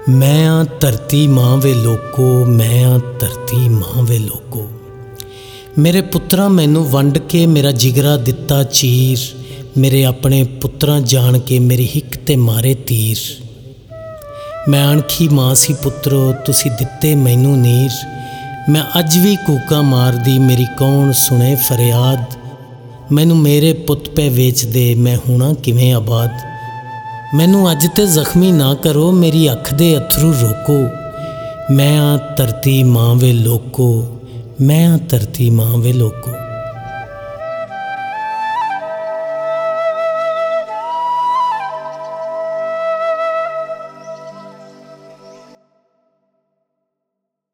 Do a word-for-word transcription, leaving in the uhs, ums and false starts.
मैं आ धरती मां वे लोको, मैं आ धरती मां वे लोको। मेरे पुत्रा मैनू वंड के मेरा जिगरा दिता चीर, मेरे अपने पुत्रा जान के मेरी हिक ते मारे तीर। मैं अणखी मां सी पुत्रो, तुसी दिते मैनू नीर, मैं अज भी कूका मारदी मेरी कौन सुने फरियाद। मैनू मेरे पुत पे वेच दे, मैं होना किवें आबाद। मैनू अज ते जख्मी ना करो, मेरी अख दे अथरू रोको। मैं आ धरती मां वे लोको, मैं आ धरती मां वे लोको।